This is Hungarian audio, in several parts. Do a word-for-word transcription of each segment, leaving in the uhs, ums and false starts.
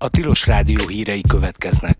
A Tilos Rádió hírei következnek.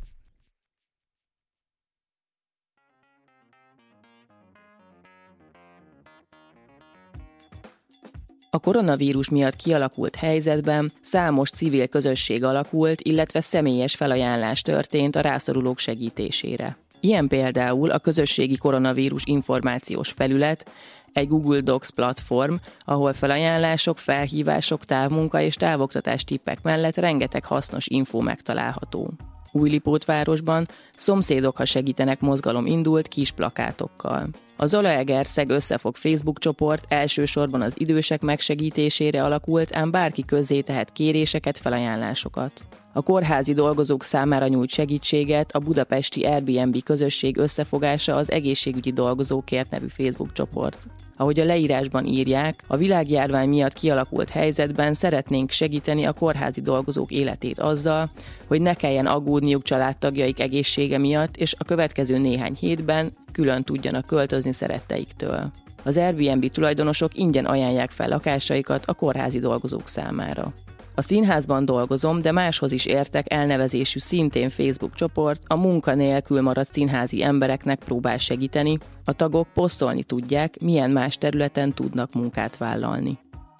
A koronavírus miatt kialakult helyzetben számos civil közösség alakult, illetve személyes felajánlás történt a rászorulók segítésére. Ilyen például a közösségi koronavírus információs felület, egy Google Docs platform, ahol felajánlások, felhívások, távmunka és távoktatás tippek mellett rengeteg hasznos infó megtalálható. Újlipótvárosban Szomszédok, ha segítenek mozgalom indult kis plakátokkal. A Zalaegerszeg Összefog Facebook csoport elsősorban az idősek megsegítésére alakult, ám bárki közzé tehet kéréseket, felajánlásokat. A kórházi dolgozók számára nyújt segítséget a budapesti Airbnb közösség összefogása az Egészségügyi Dolgozókért nevű Facebook csoport. Ahogy a leírásban írják, a világjárvány miatt kialakult helyzetben szeretnénk segíteni a kórházi dolgozók életét azzal, hogy ne kelljen aggódniuk családtagjaik egészsége miatt, és a következő néhány hétben külön tudjanak költözni szeretteiktől. Az Airbnb tulajdonosok ingyen ajánlják fel lakásaikat a kórházi dolgozók számára. A színházban dolgozom, de máshoz is értek elnevezésű szintén Facebook csoport a munkanélkül maradt színházi embereknek próbál segíteni, a tagok posztolni tudják, milyen más területen tudnak munkát vállalni.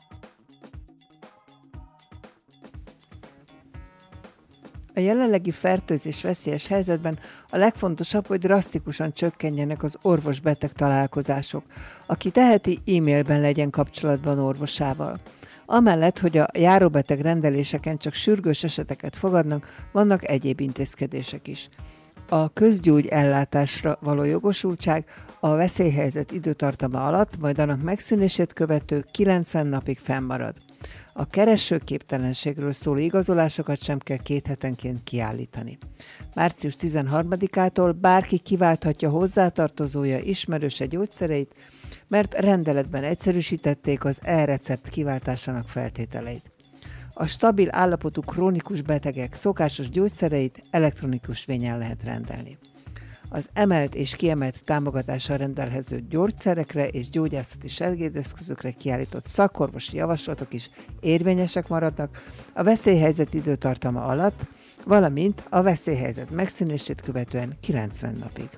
A jelenlegi fertőzés veszélyes helyzetben a legfontosabb, hogy drasztikusan csökkenjenek az orvos-beteg találkozások. Aki teheti, e-mailben legyen kapcsolatban orvosával. Amellett, hogy a járóbeteg rendeléseken csak sürgős eseteket fogadnak, vannak egyéb intézkedések is. A közgyógy ellátásra való jogosultság a veszélyhelyzet időtartama alatt, majd annak megszűnését követő kilencven napig fennmarad. A keresőképtelenségről szóló igazolásokat sem kell két hetenként kiállítani. március tizenharmadikától bárki kiválthatja hozzátartozója, ismerőse gyógyszereit, mert rendeletben egyszerűsítették az e-recept kiváltásának feltételeit. A stabil állapotú krónikus betegek szokásos gyógyszereit elektronikus vényen lehet rendelni. Az emelt és kiemelt támogatással rendelhető gyógyszerekre és gyógyászati segédeszközökre kiállított szakorvosi javaslatok is érvényesek maradnak a veszélyhelyzet időtartama alatt, valamint a veszélyhelyzet megszűnését követően kilencven napig.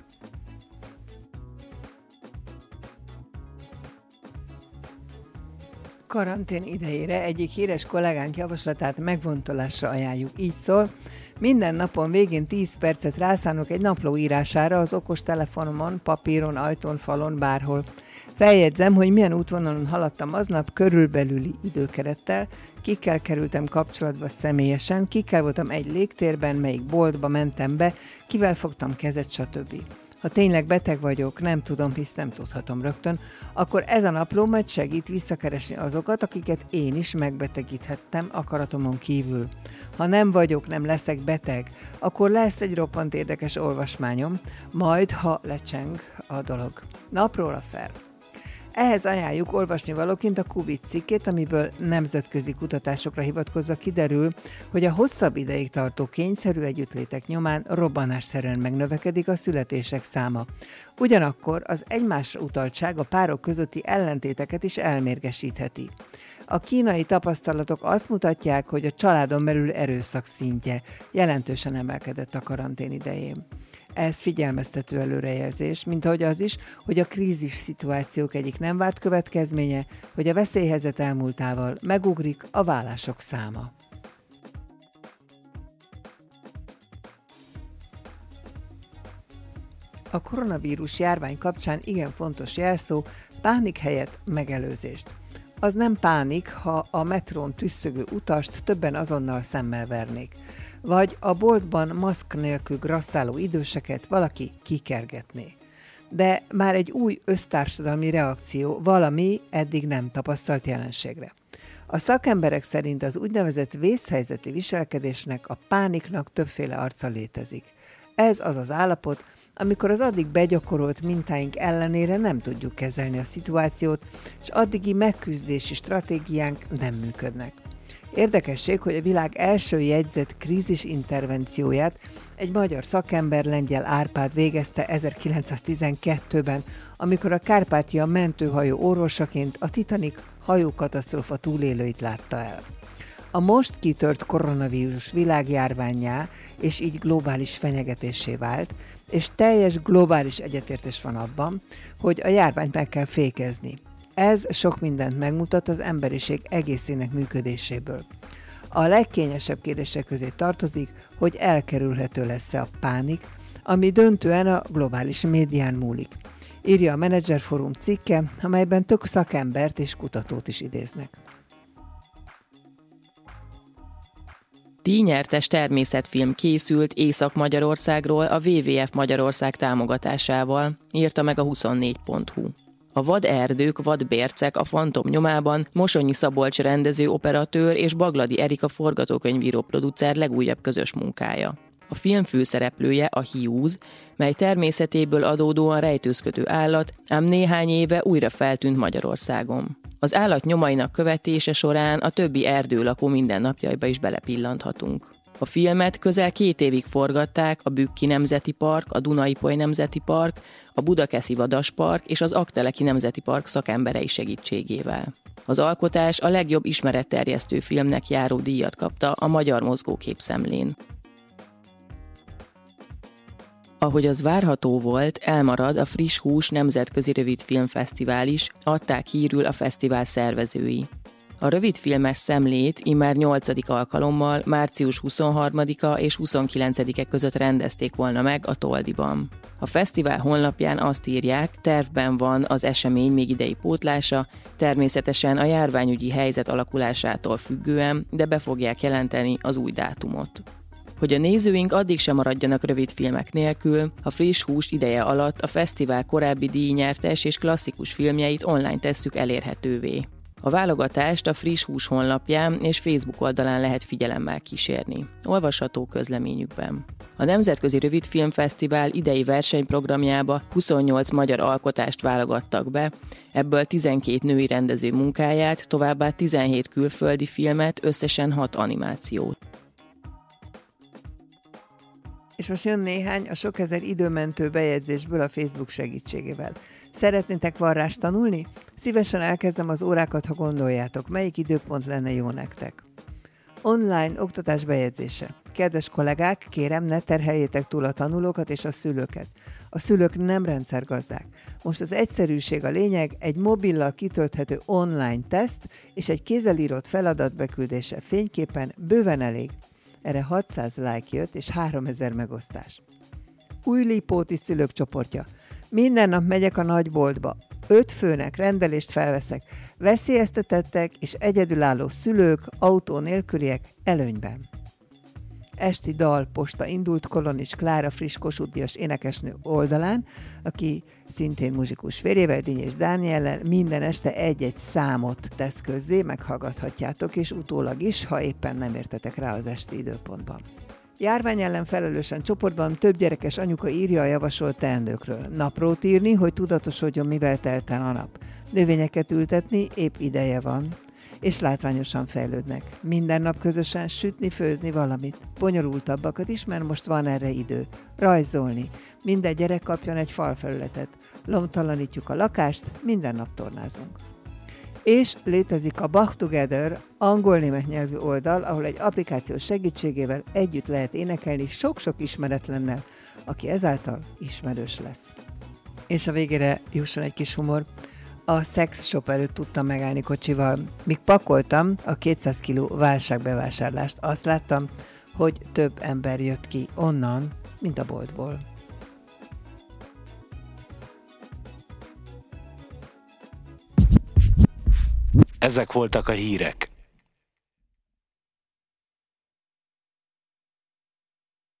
Karantén idejére egyik híres kollégánk javaslatát megfontolásra ajánljuk. Így szól: minden napon végén tíz percet rászánok egy napló írására az okostelefonomon, papíron, ajtón, falon, bárhol. Feljegyzem, hogy milyen útvonalon haladtam aznap körülbelüli időkerettel, kikkel kerültem kapcsolatba személyesen, kikkel voltam egy légtérben, melyik boltba mentem be, kivel fogtam kezet, stb. Ha tényleg beteg vagyok, nem tudom, hisz nem tudhatom rögtön, akkor ez a napló majd segít visszakeresni azokat, akiket én is megbetegíthettem akaratomon kívül. Ha nem vagyok, nem leszek beteg, akkor lesz egy roppant érdekes olvasmányom, majd ha lecseng a dolog. Napról fel. Ehhez ajánljuk olvasnivalóként a Kubit cikkét, amiből nemzetközi kutatásokra hivatkozva kiderül, hogy a hosszabb ideig tartó kényszerű együttlétek nyomán robbanásszerűen megnövekedik a születések száma. Ugyanakkor az egymásra utaltság a párok közötti ellentéteket is elmérgesítheti. A kínai tapasztalatok azt mutatják, hogy a családon belül erőszak szintje jelentősen emelkedett a karantén idején. Ez figyelmeztető előrejelzés, mint ahogy az is, hogy a krízis szituációk egyik nem várt következménye, hogy a veszélyhelyzet elmúltával megugrik a vállások száma. A koronavírus járvány kapcsán igen fontos jelszó: pánik helyett megelőzést. Az nem pánik, ha a metrón tüsszögő utast többen azonnal szemmel vernék, vagy a boltban maszk nélkül grasszáló időseket valaki kikergetné. De már egy új össztársadalmi reakció valami eddig nem tapasztalt jelenségre. A szakemberek szerint az úgynevezett vészhelyzeti viselkedésnek, a pániknak többféle arca létezik. Ez az az állapot, amikor az addig begyakorolt mintáink ellenére nem tudjuk kezelni a szituációt, és addigi megküzdési stratégiánk nem működnek. Érdekesség, hogy a világ első jegyzett krízis intervencióját egy magyar szakember, Lengyel Árpád végezte ezerkilencszáztizenkettőben, amikor a Kárpátia mentőhajó orvosaként a Titanic hajókatasztrófa túlélőit látta el. A most kitört koronavírus világjárvánnyá és így globális fenyegetésé vált, és teljes globális egyetértés van abban, hogy a járványt meg kell fékezni. Ez sok mindent megmutat az emberiség egészének működéséből. A legkényesebb kérdések közé tartozik, hogy elkerülhető lesz-e a pánik, ami döntően a globális médián múlik, írja a Manager Forum cikke, amelyben tök szakembert és kutatót is idéznek. Díjnyertes természetfilm készült Észak-Magyarországról a dupla vé vé ef Magyarország támogatásával, írta meg a huszonnégy pont hu. A vaderdők, vadbércek a fantom nyomában Mosonyi Szabolcs rendező, operatőr és Bagladi Erika forgatókönyvíró producer legújabb közös munkája. A film főszereplője a hiúz, mely természetéből adódóan rejtőzködő állat, ám néhány éve újra feltűnt Magyarországon. Az állat nyomainak követése során a többi erdőlakó mindennapjaiba is belepillanthatunk. A filmet közel két évig forgatták a Bükki Nemzeti Park, a Duna-Ipoly Nemzeti Park, a Budakeszi Vadaspark és az Aggteleki Nemzeti Park szakemberei segítségével. Az alkotás a legjobb ismeretterjesztő filmnek járó díjat kapta a Magyar Mozgókép Szemlén. Ahogy az várható volt, elmarad a Friss Hús Nemzetközi Rövidfilmfesztivál is, adták hírül a fesztivál szervezői. A rövidfilmes szemlét immár nyolcadik alkalommal március huszonharmadika és huszonkilencedike között rendezték volna meg a Toldiban. A fesztivál honlapján azt írják, tervben van az esemény még idei pótlása, természetesen a járványügyi helyzet alakulásától függően, de be fogják jelenteni az új dátumot. Hogy a nézőink addig sem maradjanak rövidfilmek nélkül, a Friss Hús ideje alatt a fesztivál korábbi díjnyertes és klasszikus filmjeit online tesszük elérhetővé. A válogatást a Friss Hús honlapján és Facebook oldalán lehet figyelemmel kísérni. Olvasható közleményükben. A Nemzetközi Rövidfilmfesztivál idei versenyprogramjába huszonnyolc magyar alkotást válogattak be, ebből tizenkét női rendező munkáját, továbbá tizenhét külföldi filmet, összesen hat animációt. És most jön néhány a sok ezer időmentő bejegyzésből a Facebook segítségével. Szeretnétek varrást tanulni? Szívesen elkezdem az órákat, ha gondoljátok, melyik időpont lenne jó nektek. Online oktatás bejegyzése. Kedves kollégák, kérem, ne terheljétek túl a tanulókat és a szülőket. A szülők nem rendszergazdák. Most az egyszerűség a lényeg, egy mobillal kitölthető online teszt és egy kézzel írott feladat beküldése fényképen bőven elég. Erre hatszáz like jött és háromezer megosztás. Új Lipóti szülők csoportja. Minden nap megyek a nagyboltba. Öt főnek rendelést felveszek. Veszélyeztetettek és egyedülálló szülők, autó nélküliek előnyben. Esti dalposta indult Kolonics Klára friss Kossuth Díjas énekesnő oldalán, aki szintén muzsikus férjével, Dínyés Dániellel minden este egy-egy számot tesz közzé, meghallgathatjátok, és utólag is, ha éppen nem értetek rá az esti időpontban. Járvány ellen felelősen csoportban több gyerekes anyuka írja a javasolt teendőkről. Naprót írni, hogy tudatosodjon, mivel telt el a nap. Növényeket ültetni, épp ideje van, és látványosan fejlődnek. Minden nap közösen sütni, főzni valamit. Bonyolultabbakat is, mert most van erre idő. Rajzolni. Minden gyerek kapjon egy falfelületet. Lomtalanítjuk a lakást, minden nap tornázunk. És létezik a Bach Together angol-német nyelvű oldal, ahol egy applikáció segítségével együtt lehet énekelni sok-sok ismeretlennel, aki ezáltal ismerős lesz. És a végére jusson egy kis humor. A sex shop előtt tudtam megállni kocsival. Míg pakoltam a kétszáz kiló válságbevásárlást, azt láttam, hogy több ember jött ki onnan, mint a boltból. Ezek voltak a hírek.